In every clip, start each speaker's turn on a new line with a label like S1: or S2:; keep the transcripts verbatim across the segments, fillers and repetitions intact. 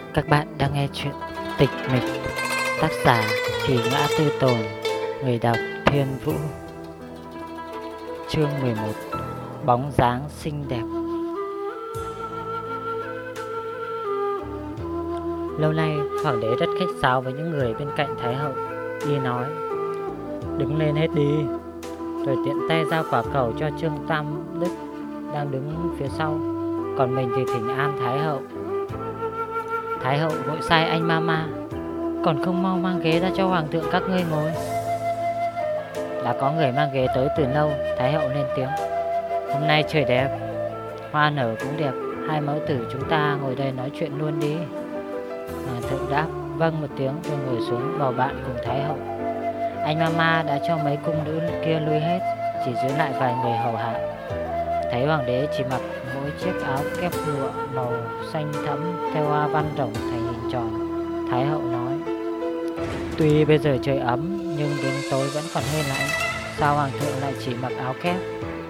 S1: Các bạn đang nghe chuyện Tịch Mịch, tác giả Kỳ Ngã Tư Tồn, người đọc Thiên Vũ. Chương mười một. Bóng dáng xinh đẹp. Lâu nay hoàng đế rất khách sáo với những người bên cạnh thái hậu. Y nói: "Đứng lên hết đi." Rồi tiện tay giao quả cầu cho Trương Tam Đức đang đứng phía sau, còn mình thì thỉnh an thái hậu. Thái hậu vội sai anh Mama: "Còn không mau mang ghế ra cho hoàng thượng các ngươi ngồi." Đã có người mang ghế tới từ lâu. Thái hậu lên tiếng: "Hôm nay trời đẹp, hoa nở cũng đẹp, hai mẫu tử chúng ta ngồi đây nói chuyện luôn đi." Hoàng thượng đáp vâng một tiếng rồi ngồi xuống bầu bạn cùng thái hậu. Anh Mama đã cho mấy cung nữ kia lui hết, chỉ giữ lại vài người hầu hạ. Thấy hoàng đế chỉ mặc mỗi chiếc áo kép lụa màu xanh thẫm theo hoa văn rồng thành hình tròn, thái hậu nói: "Tuy bây giờ trời ấm nhưng đến tối vẫn còn hơi lạnh, sao hoàng thượng lại chỉ mặc áo kép?"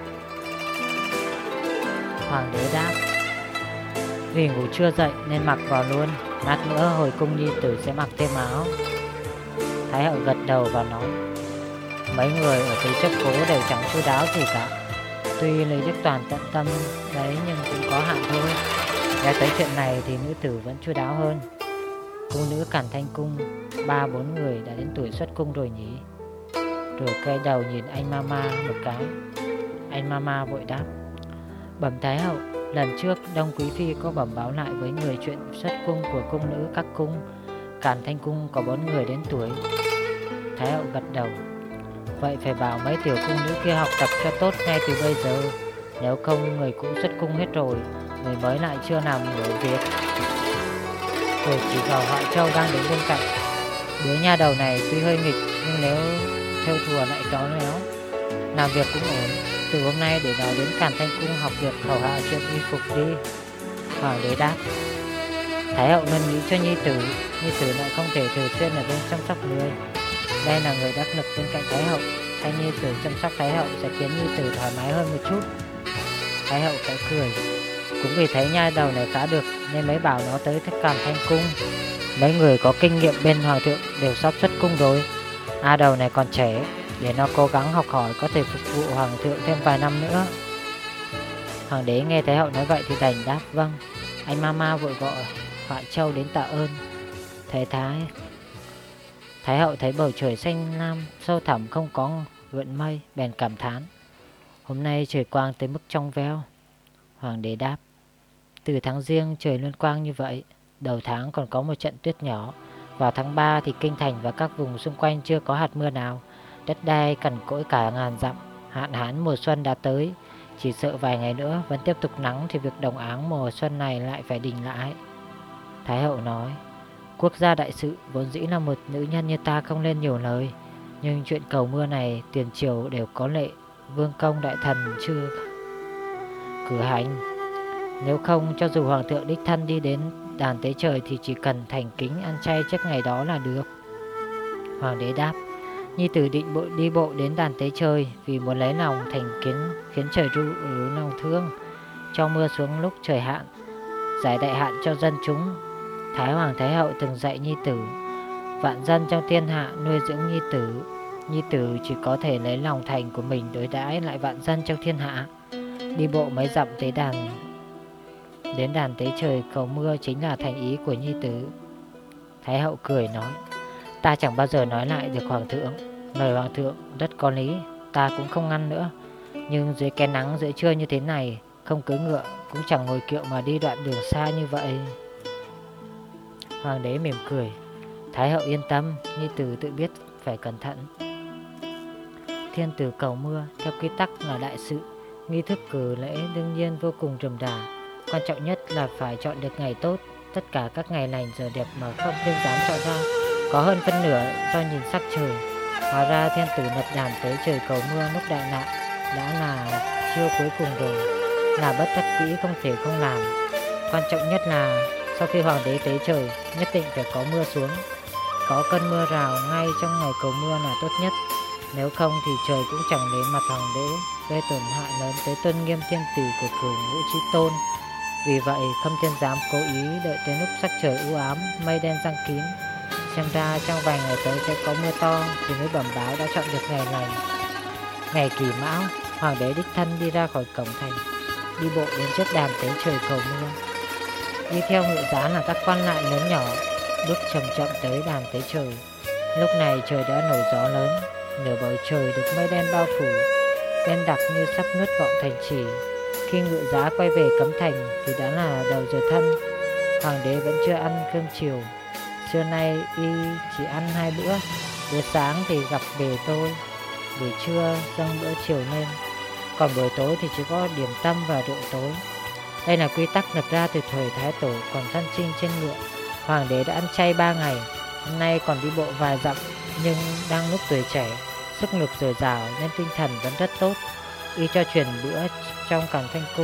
S1: Hoàng đế đáp: "Vì ngủ chưa dậy nên mặc vào luôn, lát nữa hồi cung nhi tử sẽ mặc thêm áo." Thái hậu gật đầu và nói: "Mấy người ở phía trước phố đều chẳng chu đáo gì cả. Tuy Lý Đức Toàn tận tâm đấy nhưng cũng có hạn thôi. Nghe tới chuyện này thì nữ tử vẫn chu đáo hơn. Cung nữ Càn Thanh Cung ba bốn người đã đến tuổi xuất cung rồi nhỉ?" Rồi quay đầu nhìn anh Mama một cái. Anh Mama vội đáp: "Bẩm thái hậu, lần trước Đông Quý Phi có bẩm báo lại với người chuyện xuất cung của cung nữ các cung. Càn Thanh Cung có bốn người đến tuổi." Thái hậu gật đầu: "Vậy phải bảo mấy tiểu cung nữ kia học tập cho tốt ngay từ bây giờ, nếu không người cũ xuất cung hết rồi, người mới lại chưa làm nổi việc." Rồi chỉ vào Họa Châu đang đứng bên cạnh: "Đứa nha đầu này tuy hơi nghịch nhưng nếu theo thùa lại khéo léo, làm việc cũng ổn. Từ hôm nay để nó đến Càn Thanh Cung học việc hầu hạ chuyện y phục đi." Hoàng đế đáp: "Thái hậu nên nghĩ cho nhi tử, nhi tử lại không thể thường xuyên ở bên chăm sóc người. Đây là người đắc lực bên cạnh thái hậu, thay nhi tử chăm sóc thái hậu sẽ khiến nhi tử thoải mái hơn một chút." Thái hậu khẽ cười: "Cũng vì thấy nha đầu này khá được nên mới bảo nó tới Càn Thanh Cung. Mấy người có kinh nghiệm bên hoàng thượng đều sắp xuất cung rồi. A đầu này còn trẻ, để nó cố gắng học hỏi có thể phục vụ hoàng thượng thêm vài năm nữa." Hoàng đế nghe thái hậu nói vậy thì đành đáp vâng. Anh Mama vội gọi Họa Châu đến tạ ơn. Thế thái Thái hậu thấy bầu trời xanh lam sâu thẳm không có gợn mây, bèn cảm thán: "Hôm nay trời quang tới mức trong veo." Hoàng đế đáp: "Từ tháng Giêng trời luôn quang như vậy. Đầu tháng còn có một trận tuyết nhỏ. Vào tháng ba thì kinh thành và các vùng xung quanh chưa có hạt mưa nào. Đất đai cằn cỗi cả ngàn dặm. Hạn hán mùa xuân đã tới. Chỉ sợ vài ngày nữa vẫn tiếp tục nắng thì việc đồng áng mùa xuân này lại phải đình lại." Thái hậu nói: "Quốc gia đại sự vốn dĩ là một nữ nhân như ta không nên nhiều lời. Nhưng chuyện cầu mưa này tiền triều đều có lệ, vương công đại thần chưa cử hành. Nếu không cho dù hoàng thượng đích thân đi đến đàn tế trời thì chỉ cần thành kính ăn chay trước ngày đó là được." Hoàng đế đáp: "Nhi tử định bộ đi bộ đến đàn tế trời vì muốn lấy lòng thành kiến, khiến trời ru ứ lòng thương, cho mưa xuống lúc trời hạn, giải đại hạn cho dân chúng. Thái hoàng thái hậu từng dạy nhi tử: vạn dân trong thiên hạ nuôi dưỡng nhi tử. Nhi tử chỉ có thể lấy lòng thành của mình đối đãi lại vạn dân trong thiên hạ. Đi bộ mấy dặm tới đàn đến đàn tế trời cầu mưa chính là thành ý của nhi tử." Thái hậu cười nói: "Ta chẳng bao giờ nói lại được hoàng thượng. Lời hoàng thượng rất có lý, ta cũng không ngăn nữa. Nhưng dưới cái nắng giữa trưa như thế này, không cưỡi ngựa cũng chẳng ngồi kiệu mà đi đoạn đường xa như vậy." Hoàng đế mỉm cười: "Thái hậu yên tâm, nhi tử tự biết phải cẩn thận. Thiên tử cầu mưa theo quy tắc là đại sự, nghi thức cử lễ đương nhiên vô cùng rườm rà. Quan trọng nhất là phải chọn được ngày tốt. Tất cả các ngày lành giờ đẹp mà không thiên dám chọn ra, có hơn phân nửa do nhìn sắc trời. Hóa ra thiên tử lập đàn tới trời cầu mưa lúc đại nạn đã là chưa cuối cùng rồi, là bất đắc dĩ không thể không làm. Quan trọng nhất là sau khi hoàng đế tế trời nhất định phải có mưa xuống. Có cơn mưa rào ngay trong ngày cầu mưa là tốt nhất. Nếu không thì trời cũng chẳng đến mặt hoàng đế, gây tổn hại lớn tới tôn nghiêm thiên tử của cửu ngũ chí tôn. Vì vậy Khâm Thiên Giám cố ý đợi tới lúc sắc trời u ám, mây đen giăng kín, xem ra trong vài ngày tới sẽ có mưa to, thì mới bẩm báo đã chọn được ngày này. Ngày Kỷ Mão, hoàng đế đích thân đi ra khỏi cổng thành, đi bộ đến trước đàn tế trời cầu mưa. Đi theo ngự giá là các quan lại lớn nhỏ, bước chậm chậm tới đàn tế trời. Lúc này trời đã nổi gió lớn, nửa bầu trời được mây đen bao phủ, đen đặc như sắp nuốt gọn thành trì. Khi ngự giá quay về cấm thành thì đã là đầu giờ thân. Hoàng đế vẫn chưa ăn cơm chiều. Trưa nay y chỉ ăn hai bữa. Bữa sáng thì gặp bề tôi, buổi trưa dâng bữa chiều lên, còn buổi tối thì chỉ có điểm tâm và rượu tối. Đây là quy tắc lập ra từ thời Thái Tổ còn thân chinh trên ngựa. Hoàng đế đã ăn chay ba ngày, hôm nay còn đi bộ vài dặm, nhưng đang lúc tuổi trẻ, sức lực dồi dào nên tinh thần vẫn rất tốt. Y cho truyền bữa trong Càn Thanh Cung,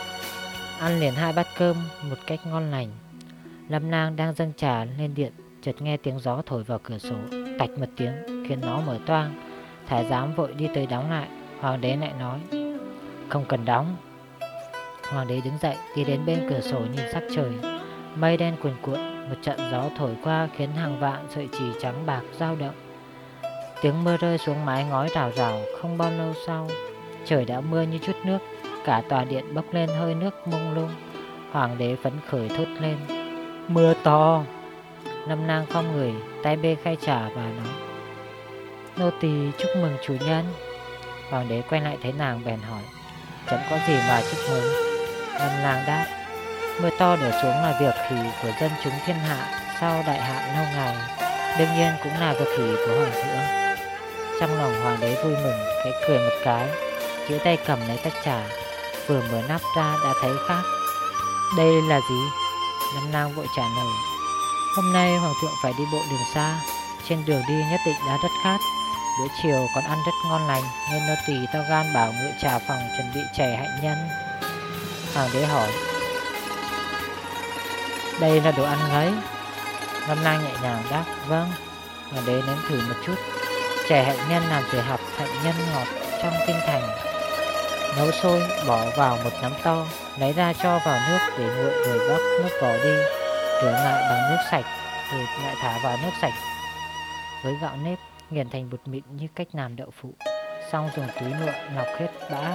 S1: ăn liền hai bát cơm một cách ngon lành. Lâm Nang đang dâng trà lên điện, chợt nghe tiếng gió thổi vào cửa sổ, tạch một tiếng khiến nó mở toang. Thái giám vội đi tới đóng lại. Hoàng đế lại nói: "Không cần đóng." Hoàng đế đứng dậy đi đến bên cửa sổ nhìn sắc trời. Mây đen cuồn cuộn, một trận gió thổi qua khiến hàng vạn sợi chỉ trắng bạc dao động. Tiếng mưa rơi xuống mái ngói rào rào. Không bao lâu sau, trời đã mưa như chút nước, cả tòa điện bốc lên hơi nước mông lung. Hoàng đế phấn khởi thốt lên: "Mưa to!" Lâm Nang khom người, tay bê khay trà và nói: "Nô tỳ chúc mừng chủ nhân." Hoàng đế quay lại thấy nàng bèn hỏi: "Chẳng có gì mà chúc mừng?" Lâm Nang đáp: "Mưa to đổ xuống là việc hỷ của dân chúng thiên hạ sau đại hạn lâu ngày, đương nhiên cũng là việc hỷ của hoàng thượng." Trong lòng hoàng đế vui mừng, khẽ cười một cái, duỗi tay cầm lấy tách trà, vừa mở nắp ra đã thấy khác. "Đây là gì?" Lâm Nang vội trả lời: "Hôm nay hoàng thượng phải đi bộ đường xa, trên đường đi nhất định đã rất khát. Bữa chiều còn ăn rất ngon lành, nên nô tỳ to gan bảo ngự trà phòng chuẩn bị chè hạnh nhân." Hoàng đế hỏi: "Đây là đồ ăn ngấy?" Lâm Nang nhẹ nhàng đáp: "Vâng." Hoàng đế nếm thử một chút. Chè hạnh nhân làm từ hạt hạnh nhân ngọt trong kinh thành. Nấu sôi, bỏ vào một nắm to, lấy ra cho vào nước để nguội rồi vắt nước vỏ đi, rửa lại bằng nước sạch, rồi lại thả vào nước sạch với gạo nếp, nghiền thành bột mịn như cách làm đậu phụ. Xong dùng túi nhựa lọc hết bã,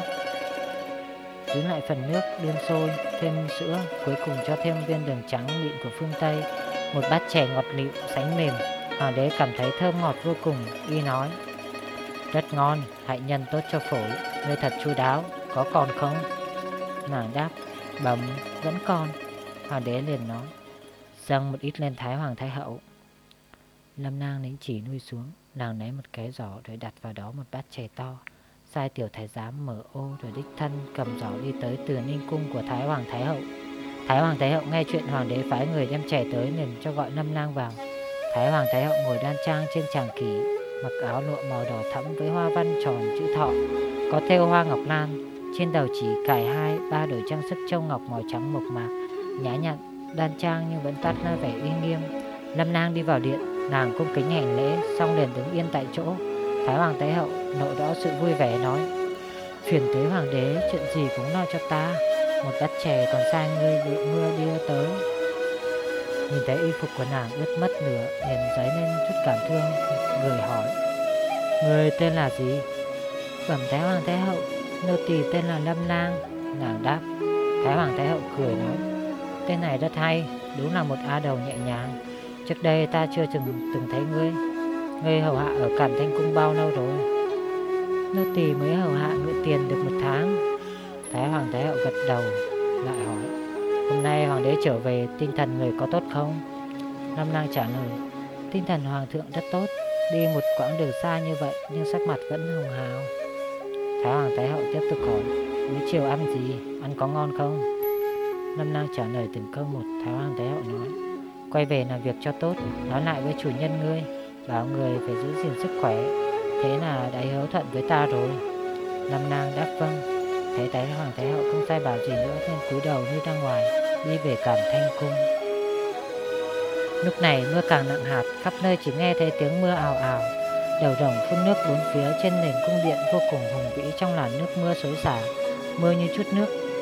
S1: giữ lại phần nước, đun sôi, thêm sữa, cuối cùng cho thêm viên đường trắng mịn của phương Tây, một bát chè ngọt lịm, sánh mềm. Hoàng đế cảm thấy thơm ngọt vô cùng, y nói: "Rất ngon, hạnh nhân tốt cho phổi, ngươi thật chu đáo, có còn không?" Nàng đáp: "Bẩm, vẫn còn." Hoàng đế liền nói: "Dâng một ít lên Thái Hoàng Thái Hậu." Lâm Nang nín chỉ nuôi xuống, nàng lấy một cái giỏ rồi đặt vào đó một bát chè to, sai tiểu thái giám mở ô rồi đích thân cầm giỏ đi tới Từ Ninh cung của Thái Hoàng Thái Hậu. Thái Hoàng Thái Hậu nghe chuyện hoàng đế phái người đem chè tới liền cho gọi Lâm Nang vào. Thái Hoàng Thái Hậu ngồi đoan trang trên tràng kỷ, mặc áo lụa màu đỏ thẫm với hoa văn tròn chữ thọ, có thêu hoa ngọc lan, trên đầu chỉ cài hai ba đồ trang sức châu ngọc màu trắng mộc mạc, nhã nhặn, đoan trang nhưng vẫn toát ra vẻ uy nghiêm. Lâm Nang đi vào điện, nàng cung kính hành lễ, xong liền đứng yên tại chỗ. Thái Hoàng Thái Hậu nộ rõ sự vui vẻ nói: "Phiền tế hoàng đế, chuyện gì cũng lo cho ta, một bát chè còn sai ngươi đội mưa đưa tới." Nhìn thấy y phục của nàng ướt mất nửa, liền dấy lên chút cảm thương, người hỏi: "Người tên là gì?" "Bẩm Thái Hoàng Thái Hậu, nô tỳ tên là Lâm Nang." Nàng đáp. Thái Hoàng Thái Hậu cười nói: "Tên này rất hay, đúng là một á đầu nhẹ nhàng. Trước đây ta chưa từng từng thấy ngươi. Ngươi hầu hạ ở Càn Thanh Cung bao lâu rồi?" "Nô tỳ mới hầu hạ ngự tiền được một tháng." Thái Hoàng Thái Hậu gật đầu, lại hỏi: "Hôm nay hoàng đế trở về, tinh thần người có tốt không?" Lâm Nang trả lời: "Tinh thần hoàng thượng rất tốt, đi một quãng đường xa như vậy nhưng sắc mặt vẫn hồng hào." Thái Hoàng Thái Hậu tiếp tục hỏi: "Buổi chiều ăn gì, ăn có ngon không?" Lâm Nang trả lời từng câu một. Thái Hoàng Thái Hậu nói: "Quay về làm việc cho tốt, nói lại với chủ nhân ngươi, bảo người phải giữ gìn sức khỏe, thế là đã hiếu thuận với ta rồi." Lâm Nang đáp vâng. Thấy Thái Hoàng Thái Hậu không sai bảo gì nữa nên cúi đầu đi ra ngoài, đi về Càn Thanh Cung. Lúc này mưa càng nặng hạt, khắp nơi chỉ nghe thấy tiếng mưa ào ào. Đầu rồng phun nước bốn phía, trên nền cung điện vô cùng hùng vĩ trong làn nước mưa xối xả. Mưa như chút nước,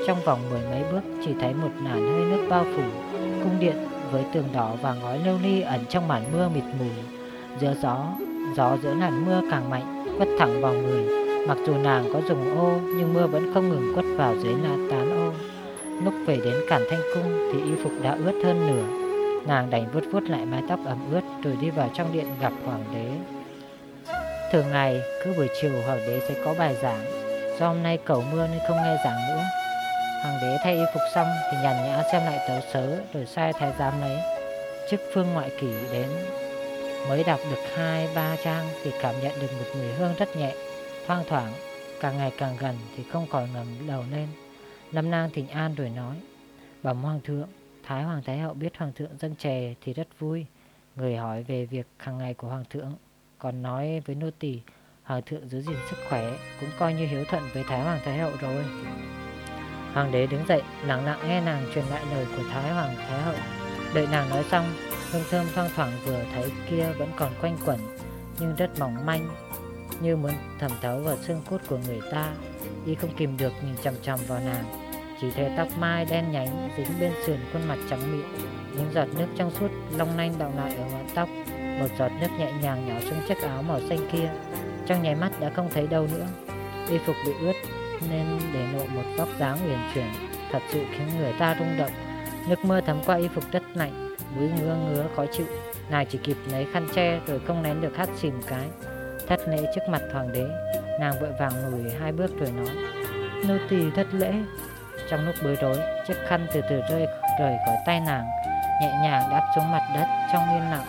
S1: Trong vòng mười mấy bước chỉ thấy một làn hơi nước bao phủ cung điện với tường đỏ và ngói lưu ly ẩn trong màn mưa mịt mù. Giữa gió, gió giữa làn mưa càng mạnh, quất thẳng vào người. Mặc dù nàng có dùng ô nhưng mưa vẫn không ngừng quất vào dưới lá tán ô. Lúc về đến Càn Thanh Cung thì y phục đã ướt hơn nửa. Nàng đành vuốt vuốt lại mái tóc ẩm ướt rồi đi vào trong điện gặp hoàng đế. Thường ngày cứ buổi chiều hoàng đế sẽ có bài giảng. Do hôm nay cầu mưa nên không nghe giảng nữa. Hoàng đế thay y phục xong thì nhàn nhã xem lại tấu sớ rồi sai thái giám lấy chức phương ngoại kỷ đến. Mới đọc được hai ba trang thì cảm nhận được một mùi hương rất nhẹ, thoang thoảng. Càng ngày càng gần thì không khỏi ngẩng đầu lên. Lâm Nang thỉnh an rồi nói: bẩm hoàng thượng, Thái hoàng thái hậu biết hoàng thượng dâng chè thì rất vui. Người hỏi về việc hàng ngày của hoàng thượng, còn nói với nô tỳ hoàng thượng giữ gìn sức khỏe, cũng coi như hiếu thuận với Thái hoàng thái hậu rồi. Hoàng đế đứng dậy lặng lặng nghe nàng truyền lại lời của Thái hoàng thái hậu. Đợi nàng nói xong, hương thơm thoang thoảng vừa thấy kia vẫn còn quanh quẩn, nhưng rất mỏng manh, như muốn thẩm thấu vào xương cốt của người ta. Y không kìm được nhìn chằm chằm vào nàng. Chỉ thấy tóc mai đen nhánh dính bên sườn khuôn mặt trắng mịn, những giọt nước trong suốt long lanh đọng lại ở ngọn tóc. Một giọt nước nhẹ nhàng nhỏ xuống chiếc áo màu xanh kia, trong nháy mắt đã không thấy đâu nữa. Y phục bị ướt nên để lộ một vóc dáng uyển chuyển, thật sự khiến người ta rung động. Nước mưa thấm qua y phục rất lạnh, mũi ngứa ngứa khó chịu. Nàng chỉ kịp lấy khăn che rồi không nén được hắt xì một cái. Thất lễ trước mặt hoàng đế, nàng vội vàng lùi hai bước rồi nói: nô tỳ thất lễ. Trong lúc bối rối, chiếc khăn từ từ rơi rời khỏi tay nàng, nhẹ nhàng đáp xuống mặt đất trong yên lặng.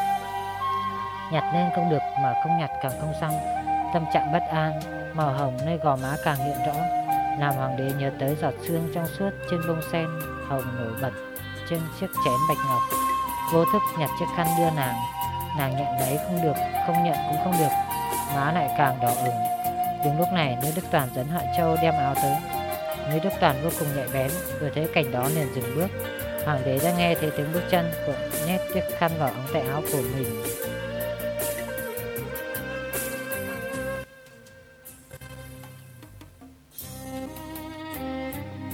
S1: Nhặt lên không được mà không nhặt càng không xong. Tâm trạng bất an, màu hồng nơi gò má càng hiện rõ, làm hoàng đế nhớ tới giọt sương trong suốt trên bông sen hồng nổi bật trên chiếc chén bạch ngọc. Vô thức nhặt chiếc khăn đưa nàng. Nàng nhận lấy không được, không nhận cũng không được, má lại càng đỏ ửng. Đúng lúc này Nữ Đức Toàn dẫn Hạ Châu đem áo tới. Nữ Đức Toàn vô cùng nhạy bén, vừa thấy cảnh đó liền dừng bước. Hoàng đế đã nghe thấy tiếng bước chân, cũng nhét chiếc khăn vào ống tay áo của mình.